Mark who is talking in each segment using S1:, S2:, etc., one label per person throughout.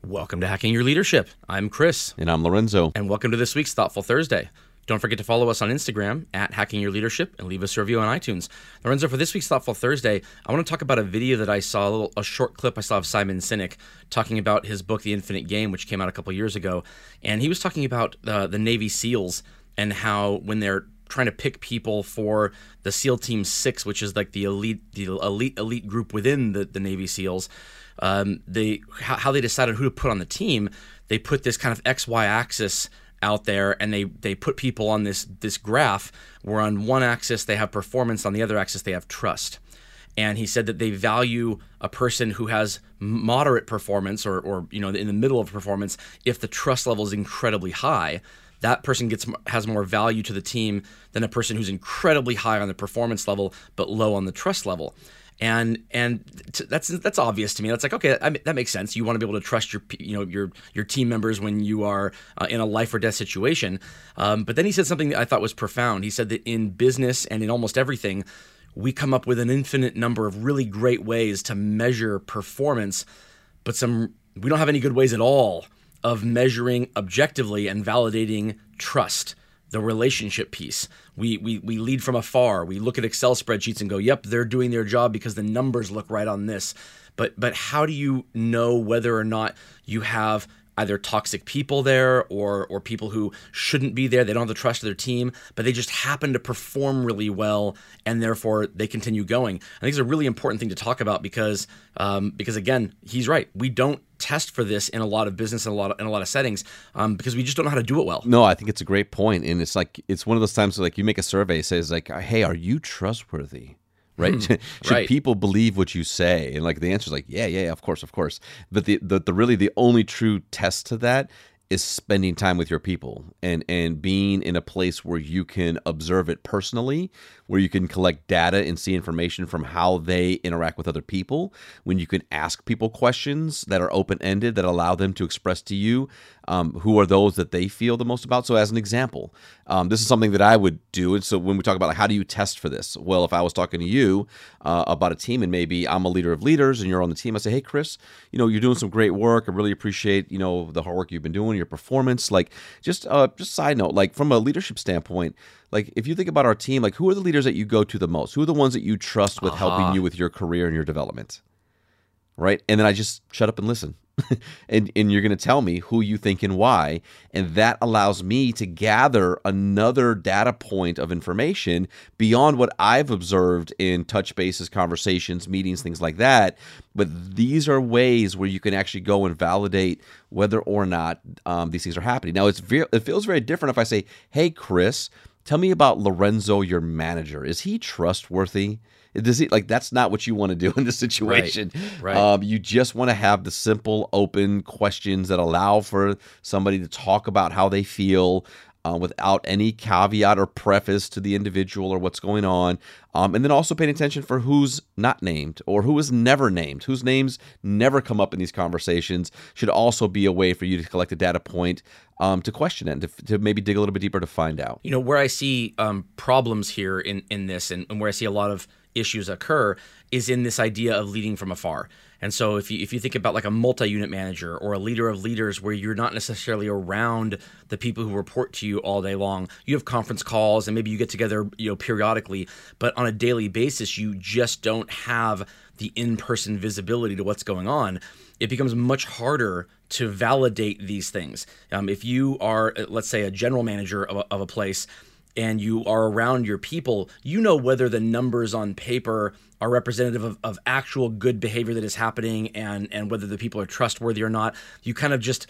S1: Welcome to Hacking Your Leadership. I'm Chris.
S2: And I'm Lorenzo.
S1: And welcome to this week's Thoughtful Thursday. Don't forget to follow us on Instagram at Hacking Your Leadership and leave us a review on iTunes. Lorenzo, for this week's Thoughtful Thursday, I want to talk about a video that I saw, a short clip I saw of Simon Sinek talking about his book, The Infinite Game, which came out a couple years ago. And he was talking about the Navy SEALs and how when they're trying to pick people for the SEAL Team 6, which is like the elite group within the Navy SEALs, how they decided who to put on the team. They put this kind of XY axis out there, and they put people on this graph where on one axis they have performance, on the other axis they have trust. And he said that they value a person who has moderate performance or in the middle of performance if the trust level is incredibly high. That person has more value to the team than a person who's incredibly high on the performance level but low on the trust level. And that's obvious to me. That's like, okay, that makes sense. You want to be able to trust your team members when you are in a life or death situation. But then he said something that I thought was profound. He said that in business and in almost everything, we come up with an infinite number of really great ways to measure performance, but we don't have any good ways at all of measuring objectively and validating trust, the relationship piece. We lead from afar. We look at Excel spreadsheets and go, yep, they're doing their job because the numbers look right on this. But how do you know whether or not you have either toxic people there or people who shouldn't be there? They don't have the trust of their team, but they just happen to perform really well, and therefore they continue going. I think it's a really important thing to talk about because again, he's right. We don't test for this in a lot of business and in a lot of settings because we just don't know how to do it well.
S2: No, I think it's a great point, and it's one of those times where you make a survey, it says hey, are you trustworthy? Right? Should people believe what you say? And the answer is yeah, of course. But the only true test to that is spending time with your people and being in a place where you can observe it personally, where you can collect data and see information from how they interact with other people, when you can ask people questions that are open-ended that allow them to express to you who are those that they feel the most about. So as an example, this is something that I would do. And so when we talk about how do you test for this? Well, if I was talking to you about a team and maybe I'm a leader of leaders and you're on the team, I say, hey, Chris, you're doing some great work. I really appreciate, the hard work you've been doing, your performance. Just side note, from a leadership standpoint, if you think about our team, who are the leaders that you go to the most? Who are the ones that you trust with helping you with your career and your development? Right? And then I just shut up and listen. and you're going to tell me who you think and why. And that allows me to gather another data point of information beyond what I've observed in touch bases, conversations, meetings, things like that. But these are ways where you can actually go and validate whether or not these things are happening. Now, it feels very different if I say, hey, Chris, tell me about Lorenzo, your manager. Is he trustworthy? Does he that's not what you want to do in this situation.
S1: Right.
S2: You just want to have the simple, open questions that allow for somebody to talk about how they feel without any caveat or preface to the individual or what's going on. And then also paying attention for who's not named or who is never named, whose names never come up in these conversations should also be a way for you to collect a data point to question it and to maybe dig a little bit deeper to find out.
S1: Where I see problems here in this and where I see a lot of issues occur is in this idea of leading from afar. And so if you think about a multi-unit manager or a leader of leaders where you're not necessarily around the people who report to you all day long, you have conference calls and maybe you get together periodically, but on a daily basis you just don't have the in-person visibility to what's going on. It becomes much harder to validate these things. If you are, let's say, a general manager of a place and you are around your people, whether the numbers on paper are representative of actual good behavior that is happening and whether the people are trustworthy or not. You kind of just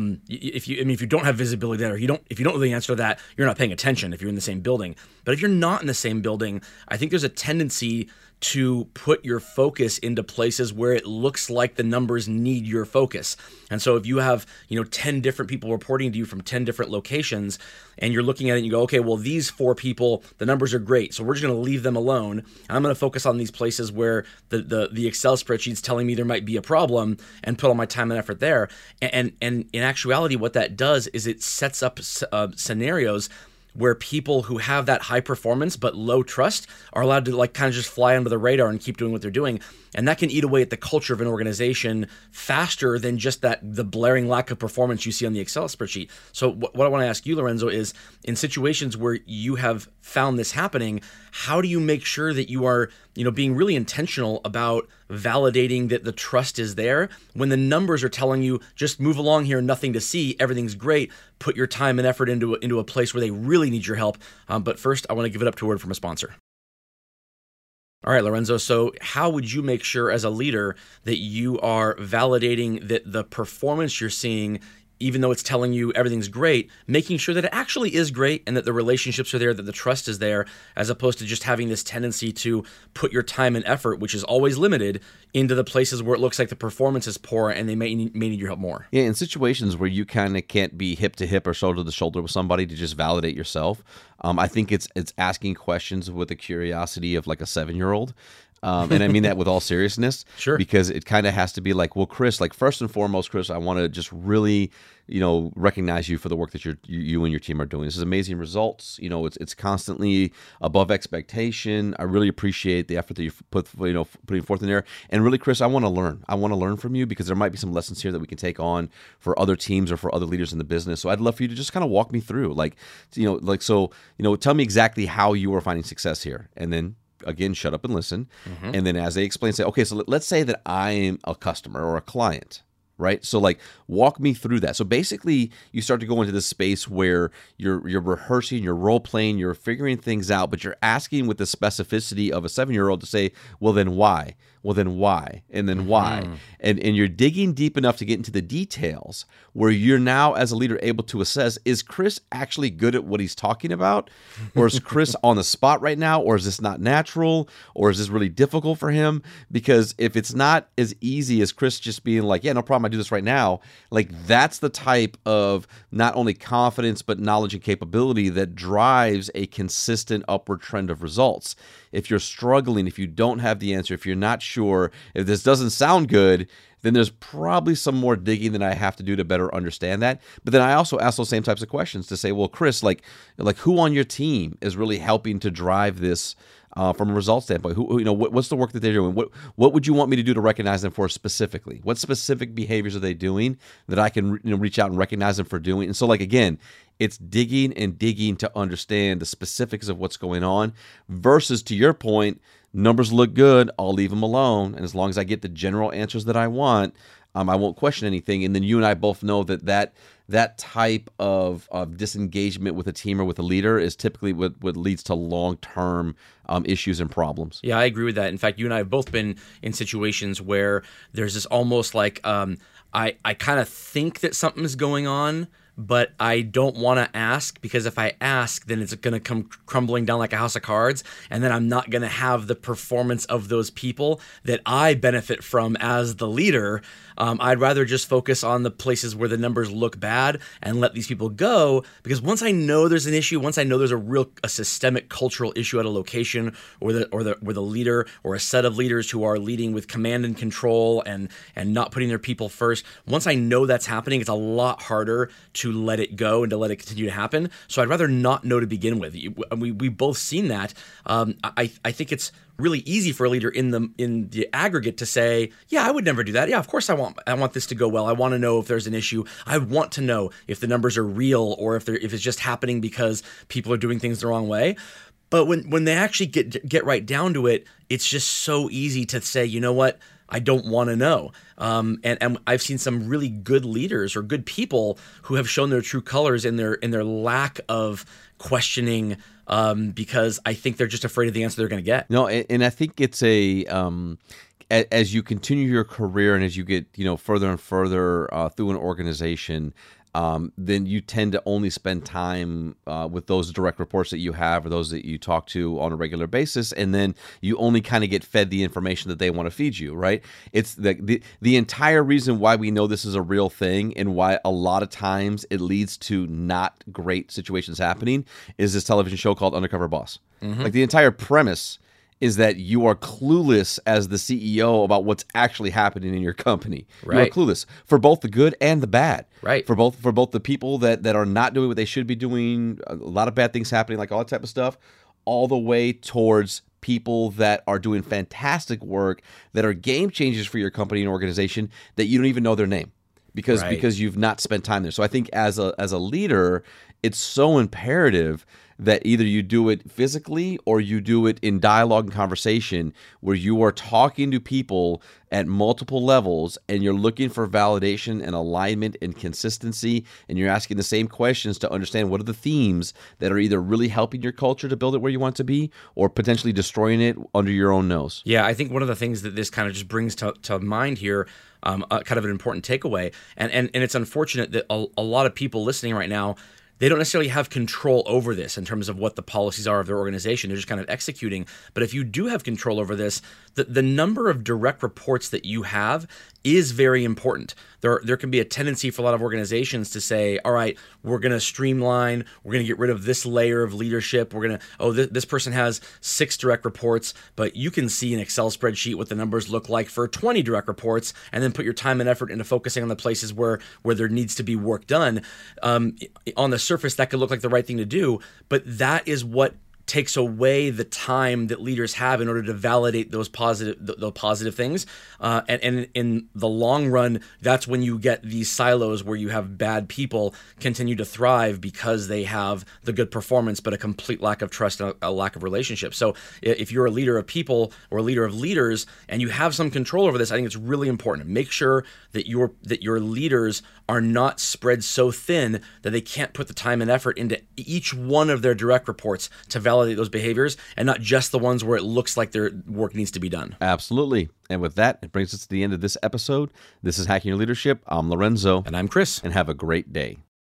S1: if you don't have visibility there, if you don't really answer that, you're not paying attention if you're in the same building. But if you're not in the same building, I think there's a tendency to put your focus into places where it looks like the numbers need your focus. And so if you have, 10 different people reporting to you from 10 different locations, and you're looking at it and you go, okay, well, these 4 people, the numbers are great, so we're just going to leave them alone. And I'm going to focus on these places where the Excel spreadsheet's telling me there might be a problem and put all my time and effort there. And in actuality, what that does is it sets up scenarios where people who have that high performance but low trust are allowed to like kind of just fly under the radar and keep doing what they're doing. And that can eat away at the culture of an organization faster than just the blaring lack of performance you see on the Excel spreadsheet. So what I want to ask you, Lorenzo, is in situations where you have found this happening, how do you make sure that you are, being really intentional about validating that the trust is there when the numbers are telling you just move along here, nothing to see, everything's great, put your time and effort into a place where they really need your help. But first, I want to give it up to a word from a sponsor. All right, Lorenzo, so how would you make sure as a leader that you are validating that the performance you're seeing, even though it's telling you everything's great, making sure that it actually is great and that the relationships are there, that the trust is there, as opposed to just having this tendency to put your time and effort, which is always limited, into the places where it looks like the performance is poor and they may need your help more?
S2: Yeah, in situations where you kind of can't be hip to hip or shoulder to shoulder with somebody to just validate yourself, I think it's asking questions with the curiosity of like a 7-year-old. And I mean that with all seriousness.
S1: Sure.
S2: Because it kind of has to be like, well, Chris, like first and foremost, Chris, I want to just really, recognize you for the work that you and your team are doing. This is amazing results. It's constantly above expectation. I really appreciate the effort that you putting forth in there. And really, Chris, I want to learn. I want to learn from you because there might be some lessons here that we can take on for other teams or for other leaders in the business. So I'd love for you to just kind of walk me through, tell me exactly how you are finding success here, and then again, shut up and listen. Mm-hmm. And then as they explain, say, okay, so let's say that I am a customer or a client, right? So like walk me through that. So basically you start to go into this space where you're rehearsing, you're role playing, you're figuring things out, but you're asking with the specificity of a 7-year-old to say, well, then why? Well, then why? And then why? And you're digging deep enough to get into the details where you're now, as a leader, able to assess, is Chris actually good at what he's talking about? Or is Chris on the spot right now? Or is this not natural? Or is this really difficult for him? Because if it's not as easy as Chris just being like, yeah, no problem, I do this right now, like that's the type of not only confidence, but knowledge and capability that drives a consistent upward trend of results. If you're struggling, if you don't have the answer, if you're not sure, if this doesn't sound good, then there's probably some more digging that I have to do to better understand that. But then I also ask those same types of questions to say, well, Chris, like who on your team is really helping to drive this from a results standpoint? What's the work that they're doing? What would you want me to do to recognize them for specifically? What specific behaviors are they doing that I can reach out and recognize them for doing? And so, like again, it's digging and digging to understand the specifics of what's going on versus, to your point, numbers look good, I'll leave them alone. And as long as I get the general answers that I want, I won't question anything. And then you and I both know that type of disengagement with a team or with a leader is typically what leads to long-term issues and problems.
S1: Yeah, I agree with that. In fact, you and I have both been in situations where there's this almost like I kind of think that something's going on, but I don't want to ask, because if I ask, then it's going to come crumbling down like a house of cards, and then I'm not going to have the performance of those people that I benefit from as the leader. I'd rather just focus on the places where the numbers look bad and let these people go, because once I know there's an issue, once I know there's a systemic cultural issue at a location, or the leader or a set of leaders who are leading with command and control and not putting their people first, once I know that's happening, it's a lot harder to let it go and to let it continue to happen. So I'd rather not know to begin with. We both seen that. I think it's really easy for a leader in the aggregate to say, yeah, I would never do that. Yeah, of course I want this to go well. I want to know if there's an issue. I want to know if the numbers are real or if it's just happening because people are doing things the wrong way. But when they actually get right down to it, it's just so easy to say, you know what? I don't want to know. And I've seen some really good leaders or good people who have shown their true colors in their lack of questioning, because I think they're just afraid of the answer they're going to get.
S2: No, and I think it's as you continue your career and as you get further and further through an organization, then you tend to only spend time with those direct reports that you have or those that you talk to on a regular basis, and then you only kind of get fed the information that they want to feed you, right? It's the entire reason why we know this is a real thing and why a lot of times it leads to not great situations happening is this television show called Undercover Boss. Mm-hmm. Like the entire premise is that you are clueless as the CEO about what's actually happening in your company.
S1: Right.
S2: You are clueless for both the good and the bad.
S1: Right.
S2: For both the people that are not doing what they should be doing, a lot of bad things happening, like all that type of stuff, all the way towards people that are doing fantastic work, that are game changers for your company and organization, that you don't even know their name because you've not spent time there. So I think as a leader, it's so imperative that either you do it physically or you do it in dialogue and conversation where you are talking to people at multiple levels and you're looking for validation and alignment and consistency, and you're asking the same questions to understand what are the themes that are either really helping your culture to build it where you want to be or potentially destroying it under your own nose.
S1: Yeah, I think one of the things that this kind of just brings to mind here, kind of an important takeaway, and it's unfortunate that a lot of people listening right now, they don't necessarily have control over this in terms of what the policies are of their organization. They're just kind of executing. But if you do have control over this, the number of direct reports that you have is very important. There can be a tendency for a lot of organizations to say, all right, we're going to streamline, we're going to get rid of this layer of leadership, we're going to, this person has 6 direct reports, but you can see an Excel spreadsheet what the numbers look like for 20 direct reports, and then put your time and effort into focusing on the places where there needs to be work done. On the surface, that could look like the right thing to do, but that is what takes away the time that leaders have in order to validate those positive things. And in the long run, that's when you get these silos where you have bad people continue to thrive because they have the good performance, but a complete lack of trust and a lack of relationship. So if you're a leader of people or a leader of leaders and you have some control over this, I think it's really important. Make sure that your leaders are not spread so thin that they can't put the time and effort into each one of their direct reports to validate those behaviors, and not just the ones where it looks like their work needs to be done.
S2: Absolutely. And with that, it brings us to the end of this episode. This is Hacking Your Leadership. I'm Lorenzo.
S1: And I'm Chris.
S2: And have a great day.